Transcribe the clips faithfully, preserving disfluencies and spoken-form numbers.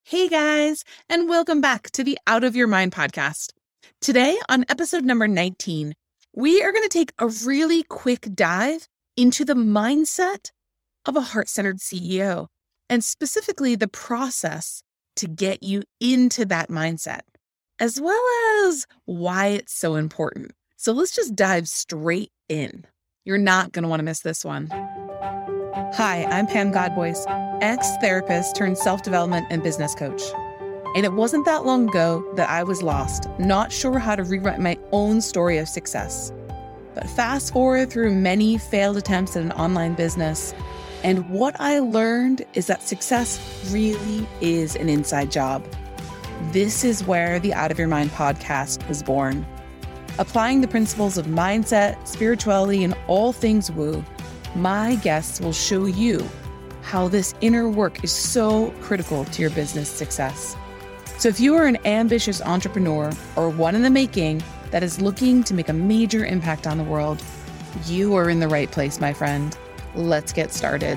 Hey guys, and welcome back to the Out of Your Mind podcast. Today, on episode number nineteen, we are going to take a really quick dive into the mindset of a heart-centered C E O, and specifically the process to get you into that mindset, as well as why it's so important. So let's just dive straight in. You're not going to want to miss this one. Hi, I'm Pam Godboys, ex-therapist turned self-development and business coach. And it wasn't that long ago that I was lost, not sure how to rewrite my own story of success. But fast forward through many failed attempts at an online business, and what I learned is that success really is an inside job. This is where the Out of Your Mind podcast was born. Applying the principles of mindset, spirituality, and all things woo, my guests will show you how this inner work is so critical to your business success. So if you are an ambitious entrepreneur or one in the making that is looking to make a major impact on the world, you are in the right place, my friend. Let's get started.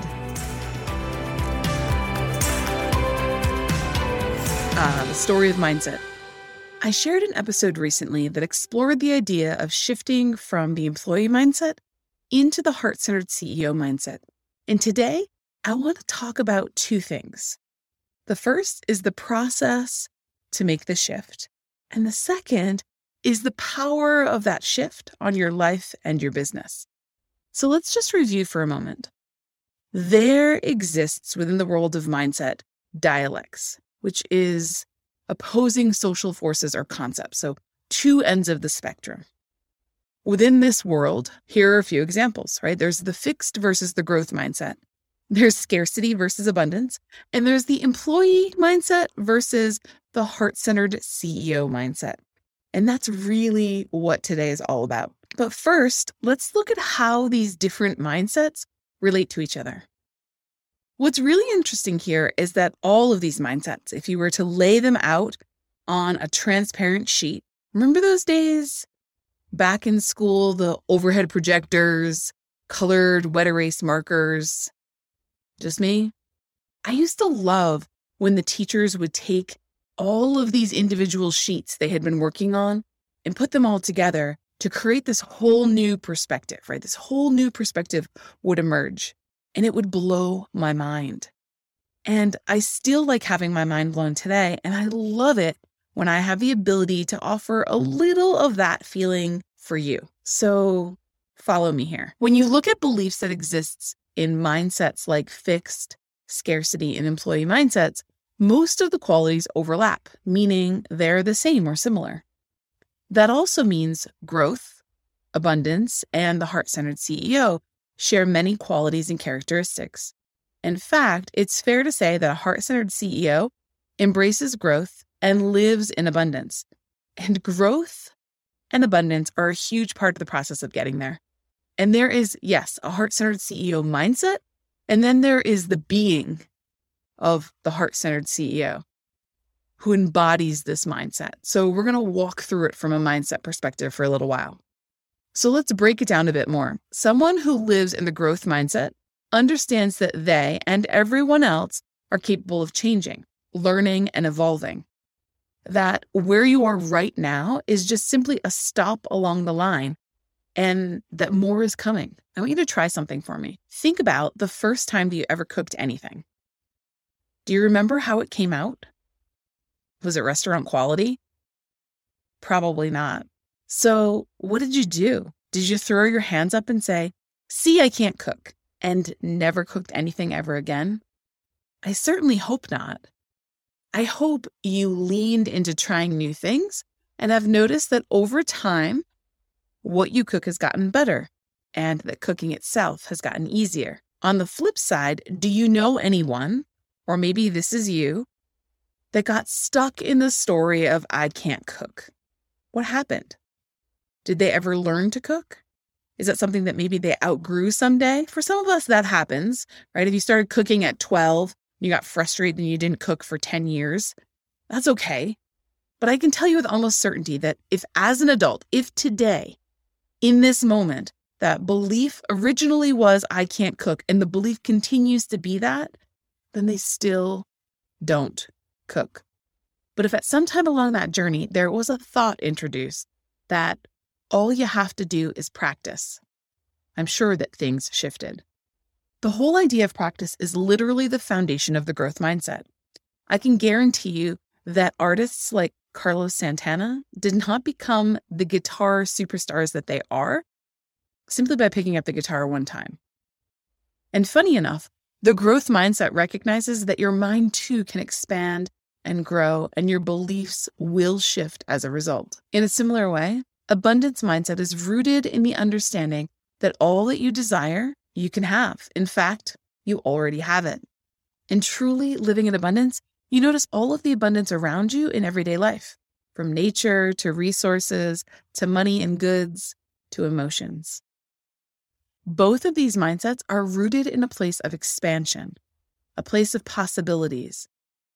Ah, the story of mindset. I shared an episode recently that explored the idea of shifting from the employee mindset into the heart-centered C E O mindset. And today, I want to talk about two things. The first is the process to make the shift. And the second is the power of that shift on your life and your business. So let's just review for a moment. There exists within the world of mindset dialectics, which is opposing social forces or concepts. So two ends of the spectrum. Within this world, here are a few examples, right? There's the fixed versus the growth mindset. There's scarcity versus abundance. And there's the employee mindset versus the heart-centered C E O mindset. And that's really what today is all about. But first, let's look at how these different mindsets relate to each other. What's really interesting here is that all of these mindsets, if you were to lay them out on a transparent sheet, remember those days? Back in school, the overhead projectors, colored wet erase markers. Just me? I used to love when the teachers would take all of these individual sheets they had been working on and put them all together to create this whole new perspective, right? This whole new perspective would emerge and it would blow my mind. And I still like having my mind blown today, and I love it when I have the ability to offer a little of that feeling for you. So follow me here. When you look at beliefs that exists in mindsets like fixed, scarcity, and employee mindsets, most of the qualities overlap, meaning they're the same or similar. That also means growth, abundance, and the heart-centered C E O share many qualities and characteristics. In fact, it's fair to say that a heart-centered C E O embraces growth and lives in abundance. And growth and abundance are a huge part of the process of getting there. And there is, yes, a heart-centered C E O mindset, and then there is the being of the heart-centered C E O who embodies this mindset. So we're going to walk through it from a mindset perspective for a little while. So let's break it down a bit more. Someone who lives in the growth mindset understands that they and everyone else are capable of changing, learning, and evolving. That where you are right now is just simply a stop along the line, and that more is coming. I want you to try something for me. Think about the first time that you ever cooked anything. Do you remember how it came out? Was it restaurant quality? Probably not. So what did you do? Did you throw your hands up and say, "See, I can't cook," and never cooked anything ever again? I certainly hope not. I hope you leaned into trying new things and have noticed that over time, what you cook has gotten better and that cooking itself has gotten easier. On the flip side, do you know anyone, or maybe this is you, that got stuck in the story of "I can't cook"? What happened? Did they ever learn to cook? Is that something that maybe they outgrew someday? For some of us, that happens, right? If you started cooking at twelve, you got frustrated and you didn't cook for ten years, that's okay. But I can tell you with almost certainty that if as an adult, if today, in this moment, that belief originally was "I can't cook," and the belief continues to be that, then they still don't cook. But if at some time along that journey, there was a thought introduced that all you have to do is practice, I'm sure that things shifted. The whole idea of practice is literally the foundation of the growth mindset. I can guarantee you that artists like Carlos Santana did not become the guitar superstars that they are simply by picking up the guitar one time. And funny enough, the growth mindset recognizes that your mind too can expand and grow, and your beliefs will shift as a result. In a similar way, abundance mindset is rooted in the understanding that all that you desire, you can have. In fact, you already have it. And truly living in abundance, you notice all of the abundance around you in everyday life, from nature to resources, to money and goods, to emotions. Both of these mindsets are rooted in a place of expansion, a place of possibilities.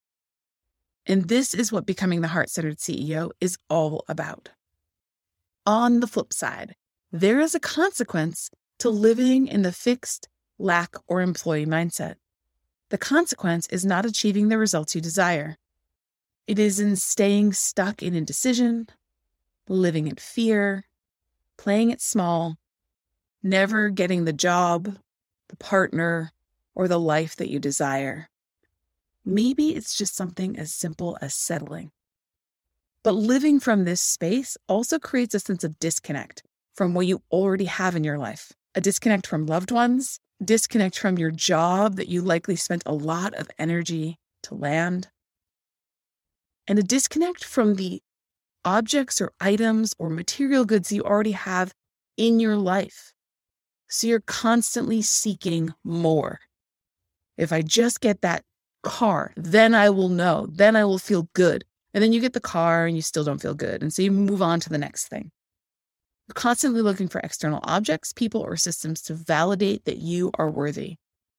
And this is what becoming the heart-centered C E O is all about. On the flip side, there is a consequence to living in the fixed, lack, or employee mindset. The consequence is not achieving the results you desire. It is in staying stuck in indecision, living in fear, playing it small, never getting the job, the partner, or the life that you desire. Maybe it's just something as simple as settling. But living from this space also creates a sense of disconnect from what you already have in your life. A disconnect from loved ones, disconnect from your job that you likely spent a lot of energy to land, and a disconnect from the objects or items or material goods you already have in your life. So you're constantly seeking more. If I just get that car, then I will know, then I will feel good. And then you get the car and you still don't feel good. And so you move on to the next thing. You're constantly looking for external objects, people, or systems to validate that you are worthy.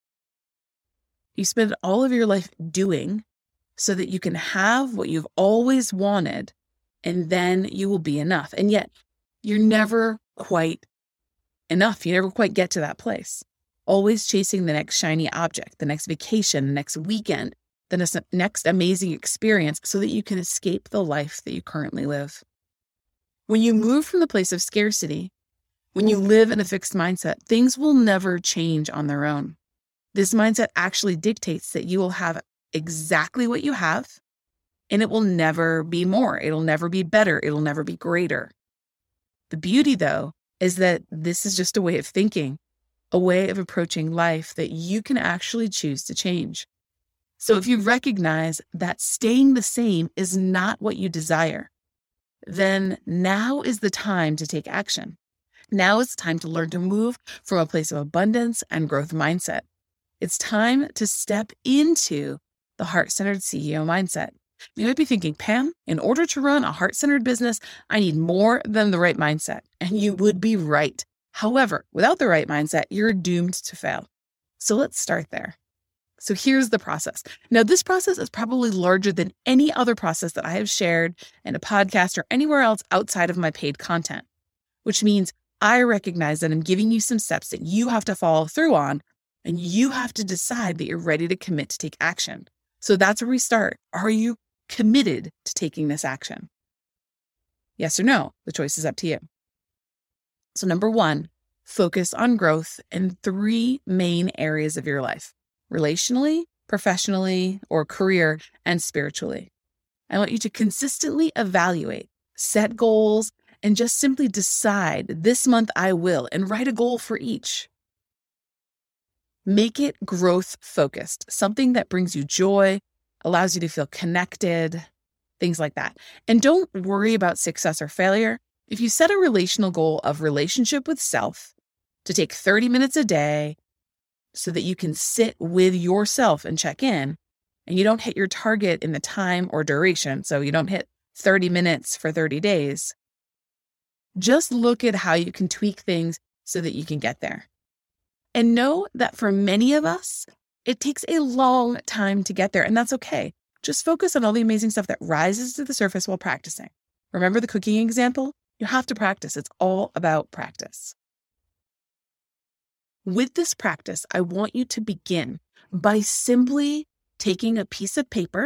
You spend all of your life doing so that you can have what you've always wanted, and then you will be enough. And yet, you're never quite enough. You never quite get to that place. Always chasing the next shiny object, the next vacation, the next weekend, the next amazing experience so that you can escape the life that you currently live. When you move from the place of scarcity, when you live in a fixed mindset, things will never change on their own. This mindset actually dictates that you will have exactly what you have, and it will never be more. It'll never be better. It'll never be greater. The beauty, though, is that this is just a way of thinking, a way of approaching life that you can actually choose to change. So if you recognize that staying the same is not what you desire, then now is the time to take action. Now is the time to learn to move from a place of abundance and growth mindset. It's time to step into the heart-centered C E O mindset. You might be thinking, Pam, in order to run a heart-centered business, I need more than the right mindset. And you would be right. However, without the right mindset, you're doomed to fail. So let's start there. So here's the process. Now, this process is probably larger than any other process that I have shared in a podcast or anywhere else outside of my paid content, which means I recognize that I'm giving you some steps that you have to follow through on, and you have to decide that you're ready to commit to take action. So that's where we start. Are you committed to taking this action? Yes or no? The choice is up to you. So number one, focus on growth in three main areas of your life: relationally, professionally, or career, and spiritually. I want you to consistently evaluate, set goals, and just simply decide, this month I will, and write a goal for each. Make it growth focused, something that brings you joy, allows you to feel connected, things like that. And don't worry about success or failure. If you set a relational goal of relationship with self to take thirty minutes a day so that you can sit with yourself and check in, and you don't hit your target in the time or duration, so you don't hit thirty minutes for thirty days, just look at how you can tweak things so that you can get there. And know that for many of us, it takes a long time to get there, and that's okay. Just focus on all the amazing stuff that rises to the surface while practicing. Remember the cooking example? You have to practice. It's all about practice. With this practice, I want you to begin by simply taking a piece of paper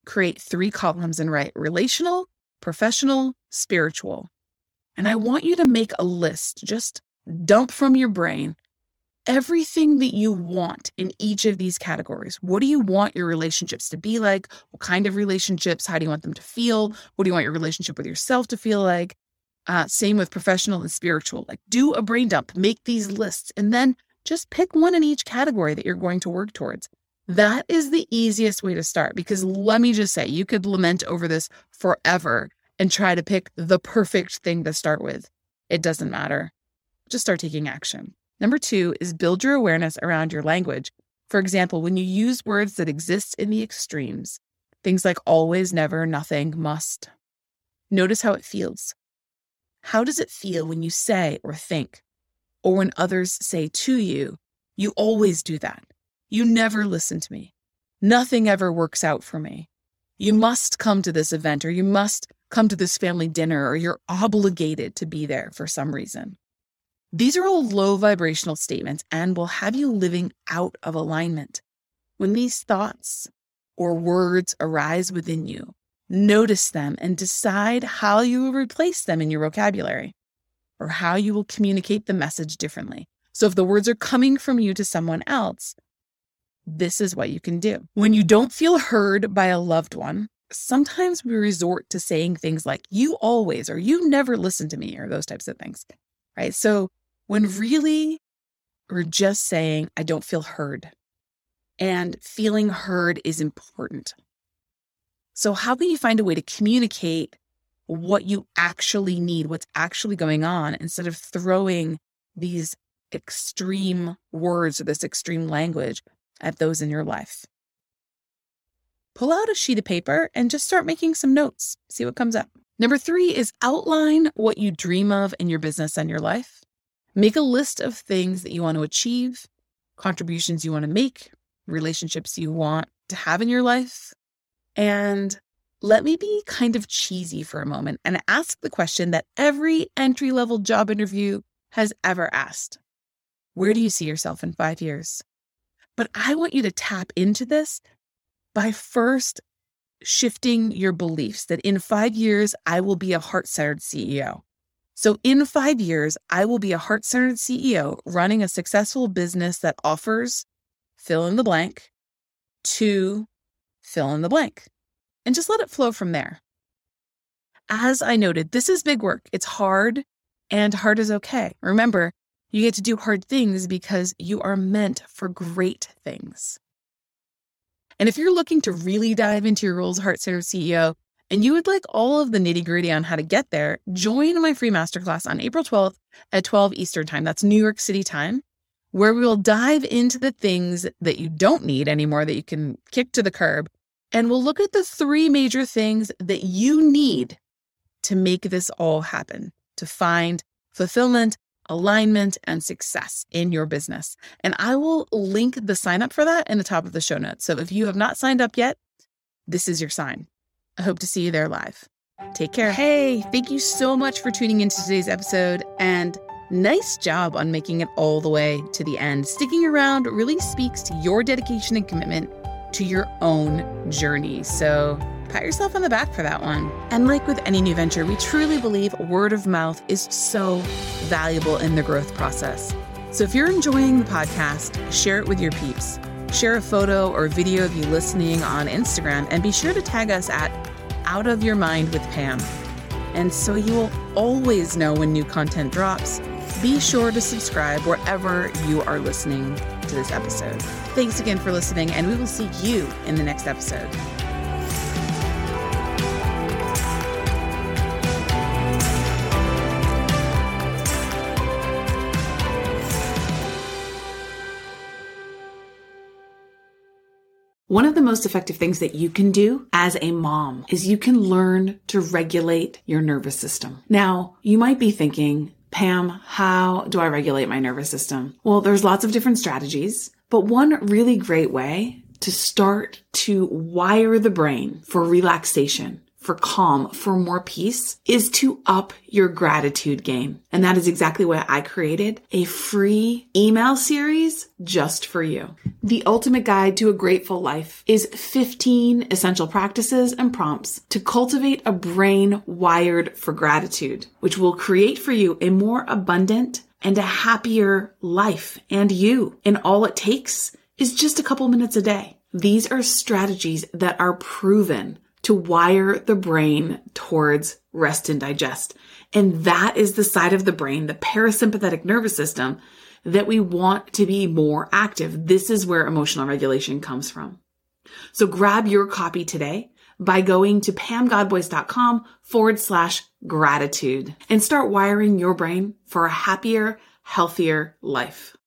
create three columns and write relational, professional, spiritual. And I want you to make a list, just dump from your brain everything that you want in each of these categories. What do you want your relationships to be like? What kind of relationships? How do you want them to feel? What do you want your relationship with yourself to feel like? Uh, same with professional and spiritual. Like, do a brain dump, make these lists, and then just pick one in each category that you're going to work towards. That is the easiest way to start, because let me just say, you could lament over this forever and try to pick the perfect thing to start with. It doesn't matter. Just start taking action. Number two is build your awareness around your language. For example, when you use words that exist in the extremes, things like always, never, nothing, must, notice how it feels. How does it feel when you say or think, or when others say to you, you always do that. You never listen to me. Nothing ever works out for me. You must come to this event, or you must come to this family dinner, or you're obligated to be there for some reason. These are all low vibrational statements and will have you living out of alignment. When these thoughts or words arise within you, notice them and decide how you will replace them in your vocabulary, or how you will communicate the message differently. So if the words are coming from you to someone else, this is what you can do. When you don't feel heard by a loved one, sometimes we resort to saying things like, you always, or you never listen to me, or those types of things, right? So when really we're just saying, I don't feel heard, and feeling heard is important. So how can you find a way to communicate what you actually need, what's actually going on, instead of throwing these extreme words or this extreme language at those in your life? Pull out a sheet of paper and just start making some notes. See what comes up. Number three is outline what you dream of in your business and your life. Make a list of things that you want to achieve, contributions you want to make, relationships you want to have in your life. And let me be kind of cheesy for a moment and ask the question that every entry-level job interview has ever asked. Where do you see yourself in five years? But I want you to tap into this by first shifting your beliefs that in five years, I will be a heart-centered C E O. So in five years, I will be a heart-centered C E O running a successful business that offers fill in the blank to fill in the blank. And just let it flow from there. As I noted, this is big work. It's hard, and hard is okay. Remember, you get to do hard things because you are meant for great things. And if you're looking to really dive into your role as a heart-centered C E O, and you would like all of the nitty-gritty on how to get there, join my free masterclass on April twelfth at twelve Eastern Time. That's New York City time, where we will dive into the things that you don't need anymore that you can kick to the curb. And we'll look at the three major things that you need to make this all happen, to find fulfillment, alignment, and success in your business. And I will link the sign up for that in the top of the show notes. So if you have not signed up yet, this is your sign. I hope to see you there live. Take care. Hey, thank you so much for tuning into today's episode, and nice job on making it all the way to the end. Sticking around really speaks to your dedication and commitment to your own journey. So pat yourself on the back for that one. And like with any new venture, we truly believe word of mouth is so valuable in the growth process. So if you're enjoying the podcast, share it with your peeps. Share a photo or video of you listening on Instagram, and be sure to tag us at Out of Your Mind with Pam. And so you will always know when new content drops, be sure to subscribe wherever you are listening to this episode. Thanks again for listening, and we will see you in the next episode. One of the most effective things that you can do as a mom is you can learn to regulate your nervous system. Now, you might be thinking, Pam, how do I regulate my nervous system? Well, there's lots of different strategies, but one really great way to start to wire the brain for relaxation, for calm, for more peace, is to up your gratitude game. And that is exactly why I created a free email series just for you. The Ultimate Guide to a Grateful Life is fifteen essential practices and prompts to cultivate a brain wired for gratitude, which will create for you a more abundant and a happier life and you. And all it takes is just a couple minutes a day. These are strategies that are proven to wire the brain towards rest and digest. And that is the side of the brain, the parasympathetic nervous system, that we want to be more active. This is where emotional regulation comes from. So grab your copy today by going to pamgodboys.com forward slash gratitude and start wiring your brain for a happier, healthier life.